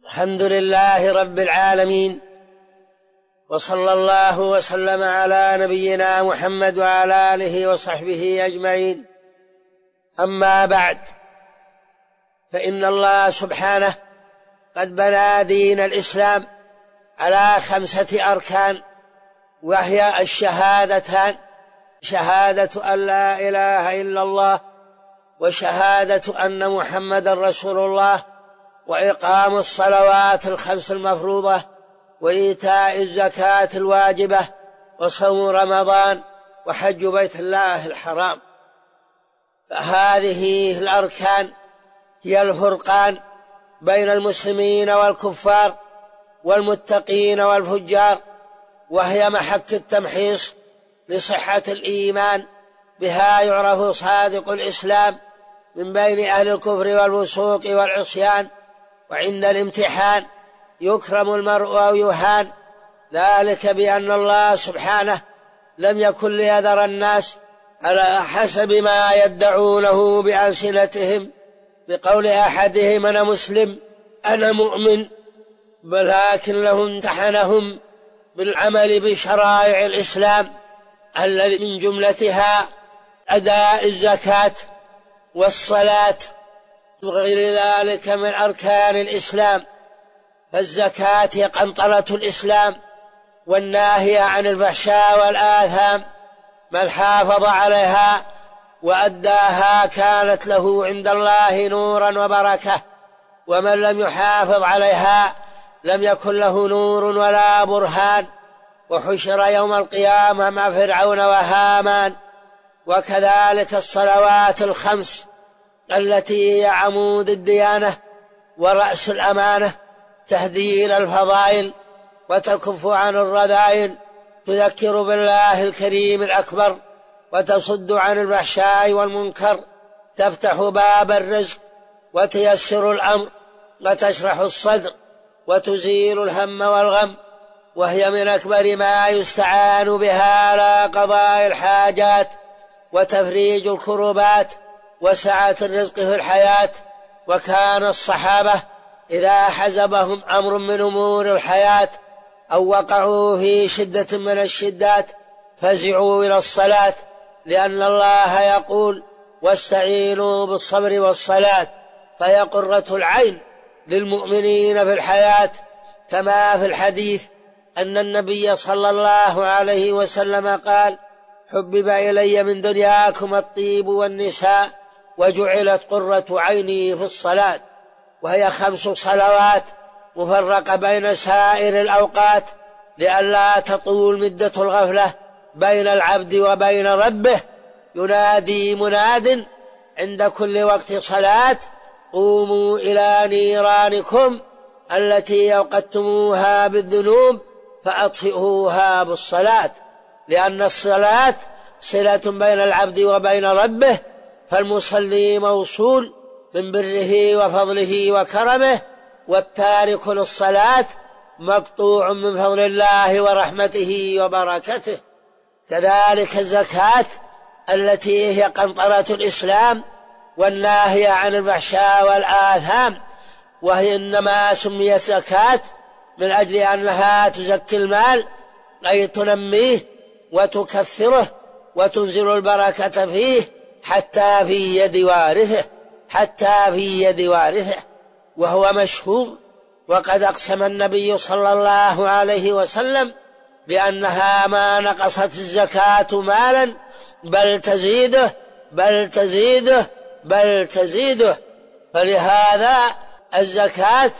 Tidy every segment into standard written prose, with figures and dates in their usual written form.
الحمد لله رب العالمين، وصلى الله وسلم على نبينا محمد وعلى آله وصحبه أجمعين. أما بعد، فإن الله سبحانه قد بنى دين الإسلام على 5 أركان، وهي الشهادتان: شهادة أن لا إله إلا الله، وشهادة أن محمدا رسول الله، وإقام الصلوات 5 المفروضة، وإيتاء الزكاة الواجبة، وصوم رمضان، وحج بيت الله الحرام. فهذه الأركان هي الفرقان بين المسلمين والكفار والمتقين والفجار، وهي محك التمحيص لصحة الإيمان. بها يعرف صادق الإسلام من بين أهل الكفر والفسوق والعصيان، وعند الامتحان يكرم المرء أو يهان، ذلك بأن الله سبحانه لم يكن ليذر الناس على حسب ما يدعونه بألسنتهم بقول أحدهم أنا مسلم أنا مؤمن، ولكنه امتحنهم بالعمل بشرائع الإسلام الذي من جملتها أداء الزكاة والصلاة وغير ذلك من أركان الإسلام. فالزكاة هي قنطرة الإسلام والناهية عن الفحشاء والآثام، من حافظ عليها وأداها كانت له عند الله نورا وبركة، ومن لم يحافظ عليها لم يكن له نور ولا برهان، وحشر يوم القيامة مع فرعون وهامان. وكذلك الصلوات 5 التي هي عمود الديانة ورأس الأمانة، تهدي إلى الفضائل وتكف عن الرذائل، تذكر بالله الكريم الأكبر، وتصد عن الفحشاء والمنكر، تفتح باب الرزق وتيسر الأمر وتشرح الصدر وتزيل الهم والغم، وهي من أكبر ما يستعان بها على قضاء الحاجات وتفريج الكربات وسعة الرزق في الحياة. وكان الصحابة إذا حزبهم أمر من أمور الحياة أو وقعوا في شدة من الشدات فزعوا إلى الصلاة، لأن الله يقول واستعينوا بالصبر والصلاة، فهي قرة العين للمؤمنين في الحياة. كما في الحديث أن النبي صلى الله عليه وسلم قال حبب إلي من دنياكم الطيب والنساء وجعلت قرة عيني في الصلاة. وهي 5 صلوات مفرقة بين سائر الأوقات لئلا تطول مدة الغفلة بين العبد وبين ربه. ينادي مناد عند كل وقت صلاة قوموا إلى نيرانكم التي أوقدتموها بالذنوب فأطفئوها بالصلاة، لأن الصلاة صلة بين العبد وبين ربه، فالمصلي موصول من بره وفضله وكرمه، والتارك للصلاة مقطوع من فضل الله ورحمته وبركته. كذلك الزكاة التي هي قنطرة الإسلام والناهية عن الفحشاء والآثام، وهي إنما سميت زكاة من أجل أنها تزكي المال، أي تنميه وتكثره وتنزل البركة فيه حتى في يد وارثه، وهو مشهور. وقد أقسم النبي صلى الله عليه وسلم بأنها ما نقصت الزكاة مالا بل تزيده. فلهذا الزكاة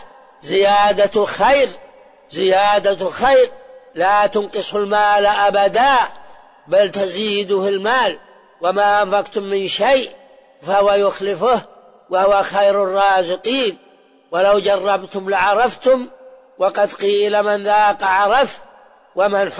زيادة خير لا تنقص المال أبدا، بل تزيده المال، وما أنفقتم من شيء فهو يخلفه وهو خير الرازقين. ولو جربتم لعرفتم، وقد قيل من ذاق عرف ومن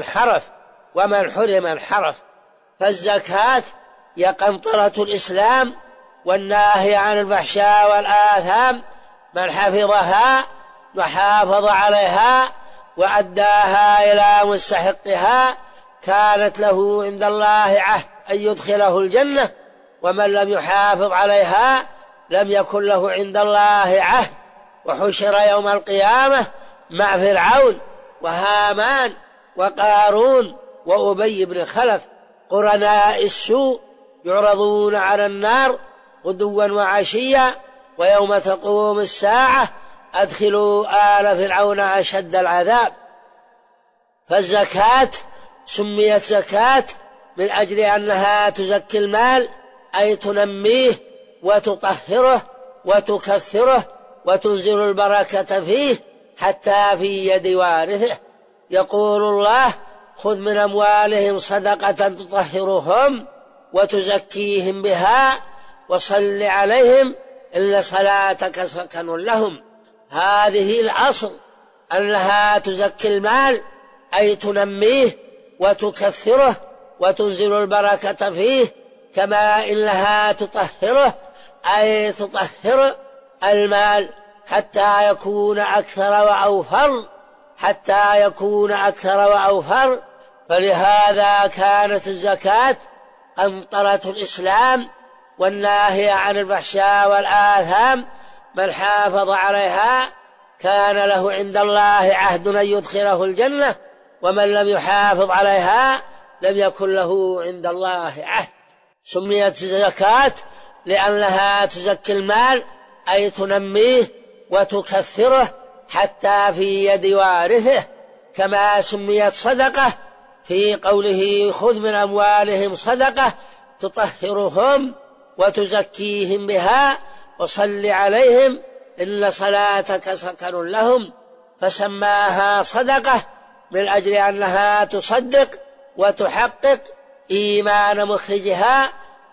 حرم انحرف. فالزكاة هي قنطرة الإسلام والناهي عن الفحشاء والآثام، من حفظها وحافظ عليها وأداها إلى مستحقها كانت له عند الله عهد أن يدخله الجنة، ومن لم يحافظ عليها لم يكن له عند الله عهد وحشر يوم القيامة مع فرعون وهامان وقارون وأبي بن خلف قرناء السوء، يعرضون على النار غدوا وعشيا، ويوم تقوم الساعة أدخلوا آل فرعون أشد العذاب. فالزكاة سميت زكاة من أجل أنها تزكي المال، أي تنميه وتطهره وتكثره وتنزل البركة فيه حتى في يد وارثه. يقول الله: خذ من أموالهم صدقة تطهرهم وتزكيهم بها وصل عليهم إن صلاتك سكن لهم. هذه الأصل أنها تزكي المال، أي تنميه وتكثره وتنزل البركة فيه، كما إنها تطهره، أي تطهر المال حتى يكون أكثر وأوفر، حتى يكون أكثر وأوفر. فلهذا كانت الزكاة قنطرة الإسلام والناهية عن الفحشاء والآثام. من حافظ عليها كان له عند الله عهد أن يدخله الجنة، ومن لم يحافظ عليها لم يكن له عند الله عهد. سميت زكاة لأنها تزكي المال، أي تنميه وتكثره حتى في يد وارثه، كما سميت صدقة في قوله: خذ من أموالهم صدقة تطهرهم وتزكيهم بها وصل عليهم إن صلاتك سكن لهم. فسماها صدقة من أجل أنها تصدق وتحقق إيمان مخرجها،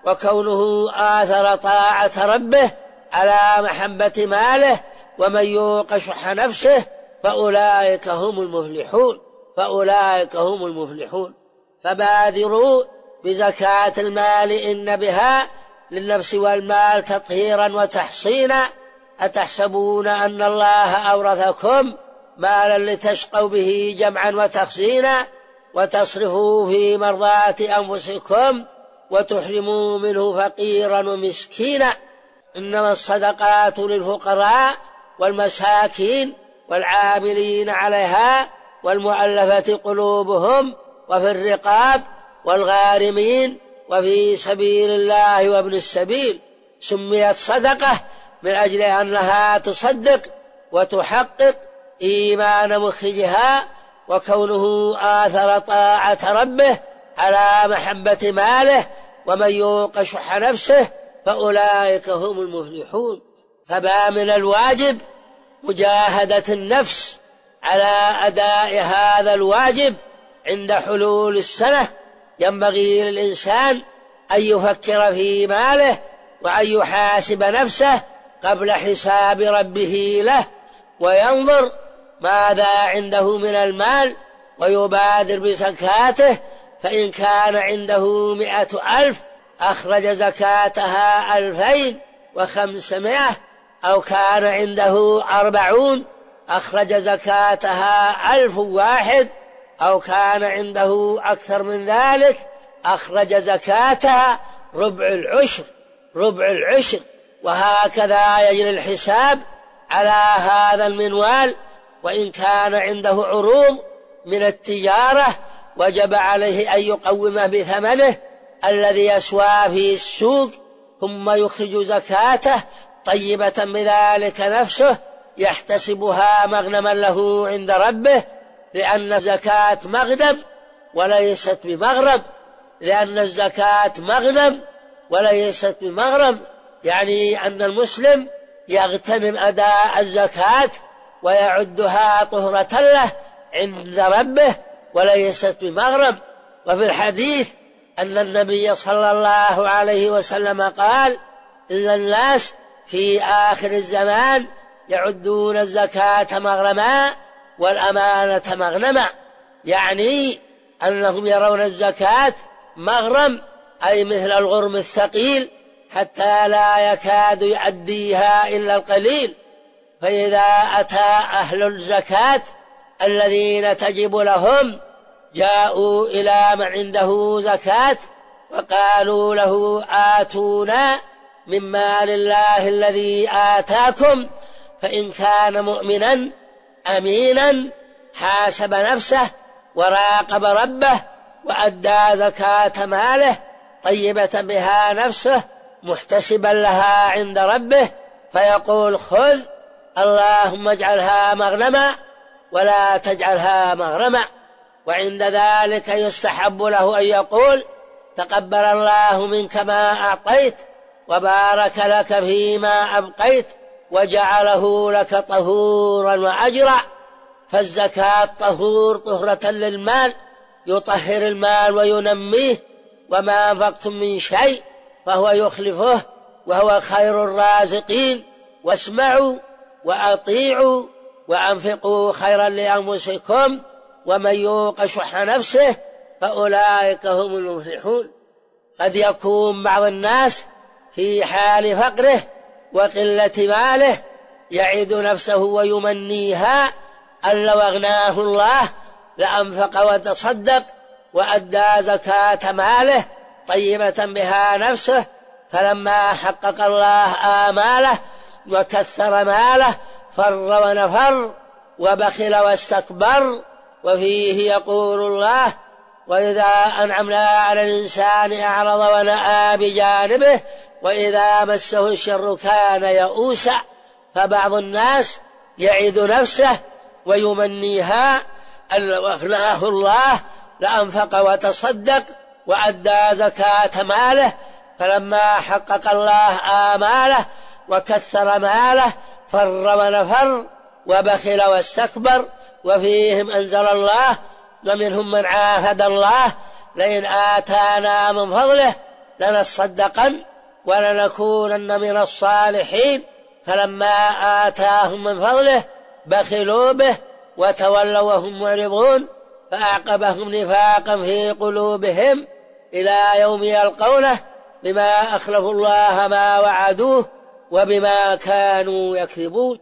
وكونه آثر طاعة ربه على محبة ماله. ومن يوق شح نفسه فأولئك هم المفلحون، فأولئك هم المفلحون. فبادروا بزكاة المال إن بها للنفس والمال تطهيرا وتحصينا. أتحسبون أن الله أورثكم مالا لتشقوا به جمعا وتخزينا وتصرفوا في مرضات أنفسكم وتحرموا منه فقيرا ومسكينا. إنما الصدقات للفقراء والمساكين والعاملين عليها والمؤلفة قلوبهم وفي الرقاب والغارمين وفي سبيل الله وابن السبيل. سميت صدقة من أجل أنها تصدق وتحقق إيمان مخرجها، وكونه آثر طاعة ربه على محبة ماله. ومن يوق شح نفسه فأولئك هم المفلحون. فبقى من الواجب مجاهدة النفس على أداء هذا الواجب عند حلول السنة. ينبغي للإنسان أن يفكر في ماله وأن يحاسب نفسه قبل حساب ربه له، وينظر ماذا عنده من المال ويبادر بزكاته. فإن كان عنده 100,000 أخرج زكاتها 2,500، أو كان عنده 40 أخرج زكاتها 1,001، أو كان عنده أكثر من ذلك أخرج زكاتها ربع العشر. وهكذا يجري الحساب على هذا المنوال. وإن كان عنده عروض من التجارة وجب عليه أن يقوم بثمنه الذي يسوى في السوق، ثم يخرج زكاته طيبة بذلك نفسه يحتسبها مغنما له عند ربه، لأن الزكاة مغنم وليست بمغرم. لأن الزكاة مغنم وليست بمغرم، يعني أن المسلم يغتنم أداء الزكاة ويعدها طهرة له عند ربه وليست بمغرم. وفي الحديث أن النبي صلى الله عليه وسلم قال: إن الناس في آخر الزمان يعدون الزكاة مغرما والأمانة مغنما، يعني أنهم يرون الزكاة مغرم، أي مثل الغرم الثقيل حتى لا يكاد يؤديها إلا القليل. فإذا أتى أهل الزكاة الذين تجب لهم جاءوا إلى من عنده زكاة وقالوا له: آتونا من مال الله الذي آتاكم فإن كان مؤمنا أمينا حاسب نفسه وراقب ربه وأدى زكاة ماله طيبة بها نفسه محتسبا لها عند ربه، فيقول خذ اللهم اجعلها مغنما ولا تجعلها مغرما. وعند ذلك يستحب له أن يقول تقبل الله منك ما أعطيت وبارك لك فيما أبقيت وجعله لك طهورا وأجرا. فالزكاة طهور طهرة للمال، يطهر المال وينميه، وما أنفقتم من شيء فهو يخلفه وهو خير الرازقين. واسمعوا وأطيعوا وأنفقوا خيرا لأنفسكم ومن يوق شح نفسه فأولئك هم المفلحون. قد يكون بعض الناس في حال فقره وقلة ماله يعد نفسه ويمنيها أن لو أغناه الله لأنفق وتصدق وأدى زكاة ماله طيبة بها نفسه، فلما حقق الله آماله وكثر ماله فر ونفر وبخل واستكبر. وفيه يقول الله وإذا أنعمنا على الإنسان أعرض ونأى بجانبه وإذا مسه الشر كان يئوسا. فبعض الناس يعد نفسه ويمنيها أن لو أغناه الله لأنفق وتصدق وأدى زكاة ماله، فلما حقق الله آماله وكثر ماله فر ونفر وبخل واستكبر. وفيهم أنزل الله ومنهم من عاهد الله لئن آتانا من فضله لنصدقن ولنكونن من الصالحين، فلما آتاهم من فضله بخلوا به وتولوا وهم معرضون فأعقبهم نفاقا في قلوبهم إلى يوم يلقونه بما أخلفوا الله ما وعدوه وبما كانوا يكذبون.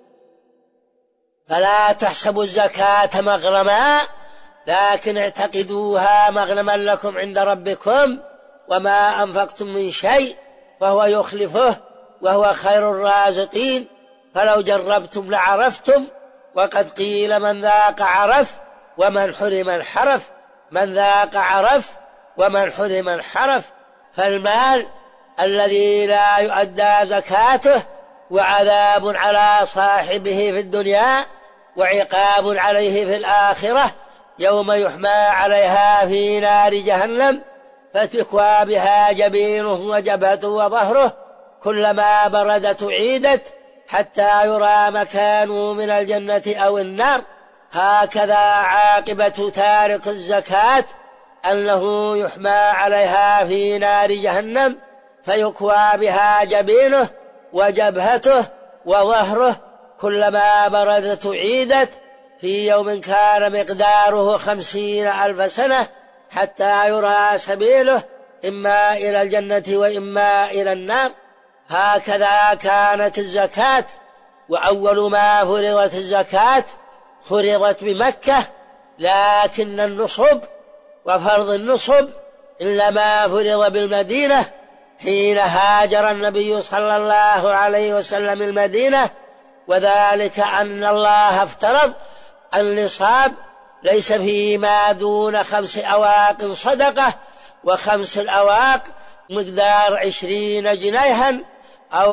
فلا تحسبوا الزكاة مغرما لكن اعتقدوها مغنما لكم عند ربكم وما أنفقتم من شيء فهو يخلفه وهو خير الرازقين. فلو جربتم لعرفتم، وقد قيل من ذاق عرف ومن حرم انحرف. من ذاق عرف ومن حرم انحرف. فالمال الذي لا يؤدى زكاته وعذاب على صاحبه في الدنيا وعقاب عليه في الآخرة يوم يحمى عليها في نار جهنم فتكوى بها جبينه وجبهته وظهره كلما بردت أعيدت حتى يرى مكانه من الجنة أو النار. هكذا عاقبة تارك الزكاة أنه يحمى عليها في نار جهنم فيكوى بها جبينه وجبهته وظهره كلما بردت أعيدت في يوم كان مقداره 50,000 سنة حتى يرى سبيله إما إلى الجنة وإما إلى النار. هكذا كانت الزكاة. وأول ما فرضت الزكاة فرضت بمكة، لكن النصب وفرض النصب إنما فرض بالمدينة حين هاجر النبي صلى الله عليه وسلم المدينة، وذلك أن الله افترض النصاب ليس فيما دون 5 أواق صدقة، و5 الأواق مقدار 20 جنيها أو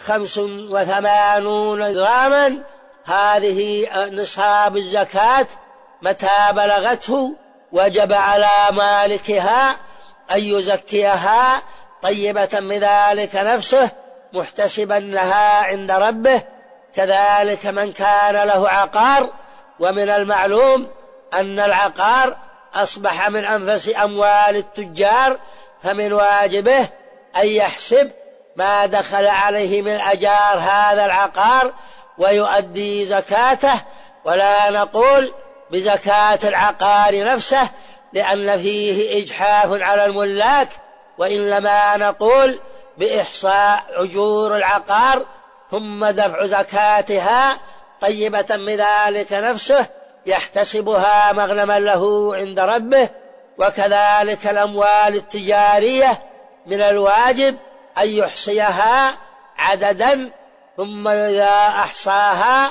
85 غراما. هذه نصاب الزكاة. متى بلغته وجب على مالكها أن يزكيها طيبة بذلك نفسه محتسبا لها عند ربه. كذلك من كان له عقار، ومن المعلوم أن العقار أصبح من أنفس أموال التجار، فمن واجبه أن يحسب ما دخل عليه من أجار هذا العقار ويؤدي زكاته. ولا نقول بزكاة العقار نفسه لأن فيه إجحاف على الملاك، وإنما نقول بإحصاء أجور العقار ثم دفع زكاتها طيبة بذلك نفسه يحتسبها مغنما له عند ربه. وكذلك الأموال التجارية من الواجب أن يحصيها عددا، ثم إذا أحصاها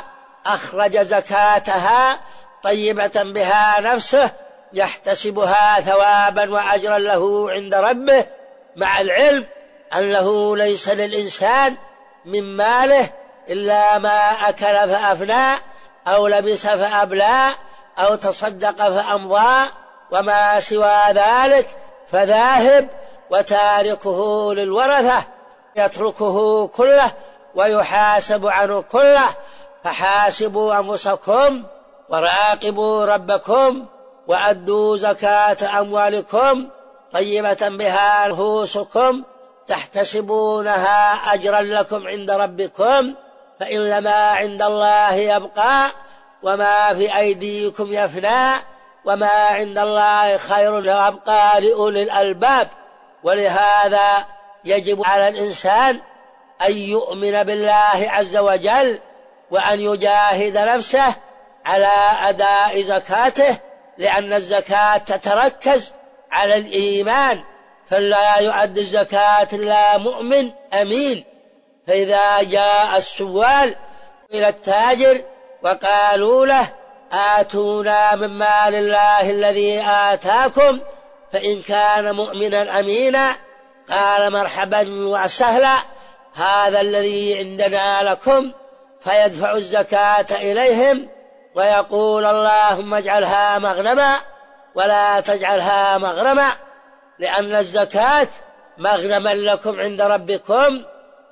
أخرج زكاتها طيبة بها نفسه يحتسبها ثوابا وأجرا له عند ربه، مع العلم أنه ليس للإنسان من ماله إلا ما أكل فأفنى أو لبس فأبلى أو تصدق فأمضى، وما سوى ذلك فذاهب وتاركه للورثة، يتركه كله ويحاسب عنه كله. فحاسبوا أنفسكم وراقبوا ربكم وأدوا زكاة أموالكم طيبة بها نفوسكم تحتسبونها أجرا لكم عند ربكم، فإن ما عند الله يبقى وما في أيديكم يفنى وما عند الله خير وأبقى لأولي الألباب. ولهذا يجب على الإنسان أن يؤمن بالله عز وجل وأن يجاهد نفسه على أداء زكاته، لأن الزكاة تتركز على الإيمان، فلا يؤدي الزكاة إلا مؤمن أمين. فإذا جاء السوال إلى التاجر وقالوا له آتونا من مال الله الذي آتاكم، فإن كان مؤمنا أمينا قال مرحبا وسهلا، هذا الذي عندنا لكم، فيدفع الزكاة إليهم ويقول اللهم اجعلها مغنما ولا تجعلها مغرما، لأن الزكاة مغنما لكم عند ربكم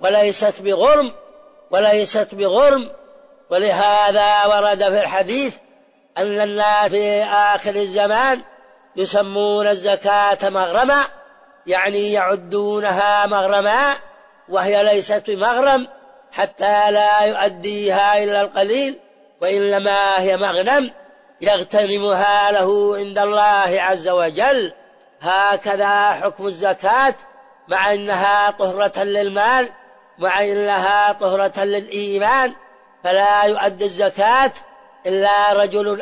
وليست بغرم. ولهذا ورد في الحديث أن الناس في آخر الزمان يسمون الزكاة مغرما، يعني يعدونها مغرما وهي ليست بمغرم حتى لا يؤديها إلا القليل، وإنما هي مغنم يغتنمها له عند الله عز وجل. هكذا حكم الزكاة، مع أنها طهرة للمال مع أنها طهرة للإيمان، فلا يؤدي الزكاة إلا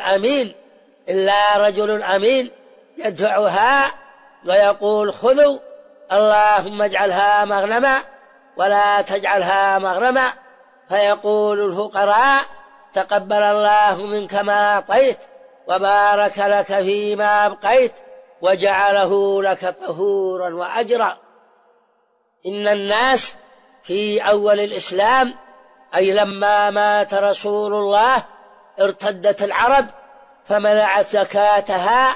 رجل أمين يدفعها ويقول خذوا اللهم اجعلها مغنما ولا تجعلها مغرما، فيقول الفقراء تقبل الله منك ما أعطيت وبارك لك فيما أبقيت وجعله لك طهورا وأجرا. إن الناس في أول الإسلام، أي لما مات رسول الله، ارتدت العرب فمنعت زكاتها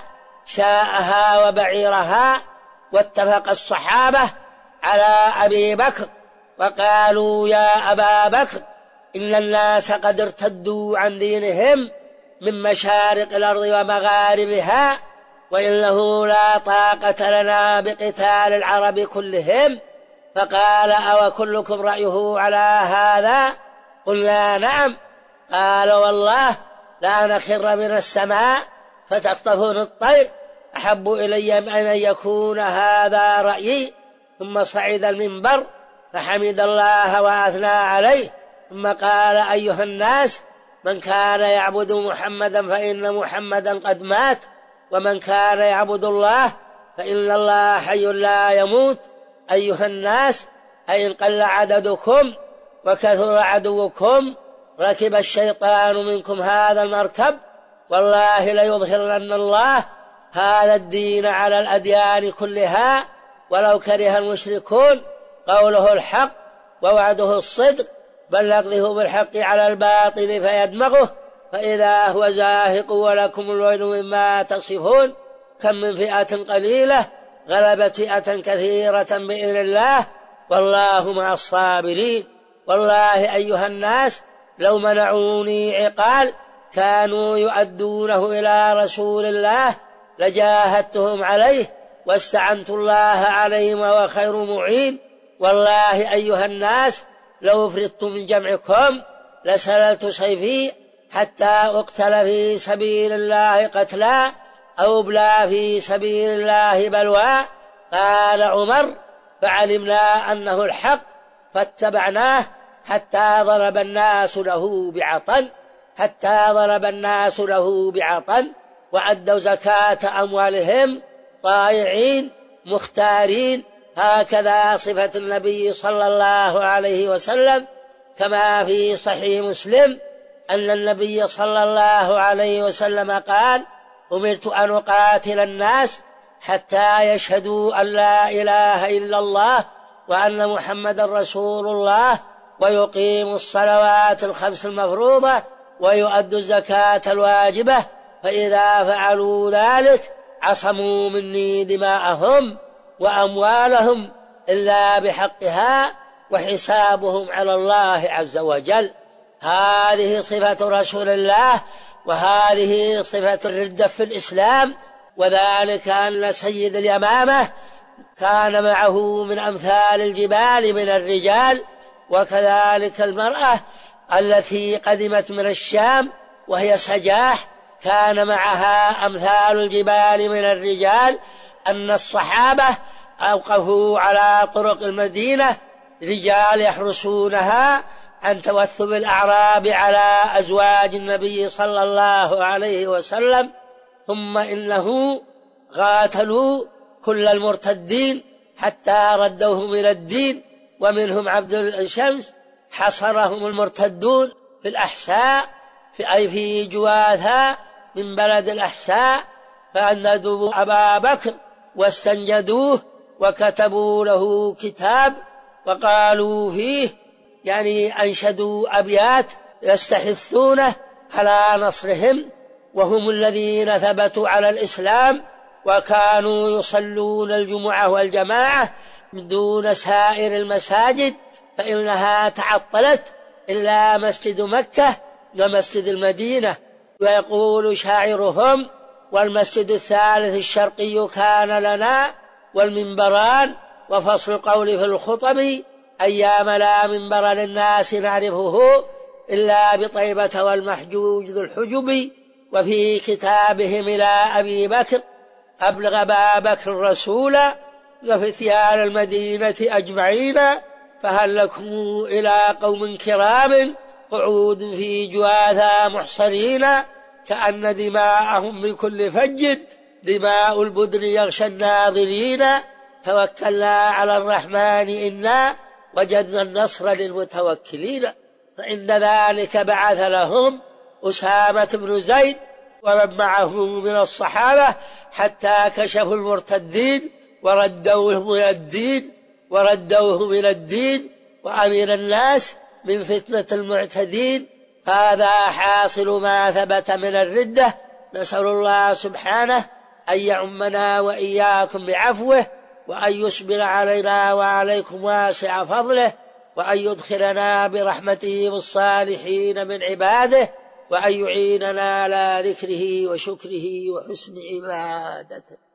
شاءها وبعيرها، واتفق الصحابة على أبي بكر وقالوا يا أبا بكر إن الناس قد ارتدوا عن دينهم من مشارق الأرض ومغاربها، وإنه لا طاقة لنا بقتال العرب كلهم. فقال أو كلكم رأيه على هذا؟ قلنا نعم. قال والله لا نخر من السماء فتخطفون الطير أحب إلي من أن يكون هذا رأيي. ثم صعد المنبر فحمد الله وأثنى عليه، ثم قال أيها الناس من كان يعبد محمدا فإن محمدا قد مات، ومن كان يعبد الله فإن الله حي لا يموت. أيها الناس أين قل عددكم وكثر عدوكم ركب الشيطان منكم هذا المركب، والله ليظهرن الله هذا الدين على الأديان كلها ولو كره المشركون. قوله الحق ووعده الصدق، بل نقذف بالحق على الباطل فيدمغه فإذا هو زاهق ولكم الويل مما تصفون. كم من فئة قليلة غلبت فئة كثيرة بإذن الله والله مع الصابرين. والله أيها الناس لو منعوني عقال كانوا يؤدونه إلى رسول الله لجاهدتهم عليه واستعنت الله عليهم وهو خير معين. والله أيها الناس لو فرطت من جمعكم لسللت سيفي حتى أقتل في سبيل الله قتلا أو أبلى في سبيل الله بلوى. قال عمر فعلمنا أنه الحق فاتبعناه حتى ضرب الناس له بعطن وأدوا زكاة أموالهم طائعين مختارين. هكذا صفة النبي صلى الله عليه وسلم، كما في صحيح مسلم أن النبي صلى الله عليه وسلم قال: أمرت أن أقاتل الناس حتى يشهدوا أن لا إله إلا الله وأن محمدا رسول الله ويقيموا الصلوات الخمس المفروضة ويؤدوا الزكاة الواجبة، فإذا فعلوا ذلك عصموا مني دماءهم وأموالهم إلا بحقها وحسابهم على الله عز وجل. هذه صفة رسول الله، وهذه صفة الردة في الإسلام. وذلك أن سيد اليمامة كان معه من أمثال الجبال من الرجال، وكذلك المرأة التي قدمت من الشام وهي سجاح كان معها أمثال الجبال من الرجال. أن الصحابة أوقفوا على طرق المدينة رجال يحرسونها عن توثب الأعراب على أزواج النبي صلى الله عليه وسلم، ثم إنه قاتلوا كل المرتدين حتى ردوهم إلى الدين، ومنهم عبد الشمس حصرهم المرتدون في الأحساء أي في جواثا من بلد الأحساء، فأندبوا أبا بكر واستنجدوه وكتبوا له كتاب وقالوا فيه يعني أنشدوا أبيات يستحثونه على نصرهم، وهم الذين ثبتوا على الإسلام وكانوا يصلون الجمعة والجماعة دون سائر المساجد، فإنها تعطلت إلا مسجد مكة ومسجد المدينة. ويقول شاعرهم: والمسجد الثالث الشرقي كان لنا والمنبران وفصل القول في الخطب أيام لا منبر للناس نعرفه إلا بطيبة والمحجوج ذو الحجب. وفي كتابهم إلى أبي بكر: أبلغ أبا بكر الرسول وفتيان المدينة أجمعين، فهل لكم إلى قوم كرام قعود في جواثا محصرين، كأن دماءهم بكل فج دماء البدر يغشى الناظرين، توكلنا على الرحمن إنا وجدنا النصر للمتوكلين. فإن ذلك بعث لهم أسامة بن زيد ومن معه من الصحابة حتى كشفوا المرتدين وردوهم إلى الدين وأمن الناس من فتنة المعتدين. هذا حاصل ما ثبت من الردة. نسأل الله سبحانه أن يعمنا وإياكم بعفوه، وأن يسبغ علينا وعليكم واسع فضله، وأن يدخلنا برحمته بالصالحين من عباده، وأن يعيننا على ذكره وشكره وحسن عبادته.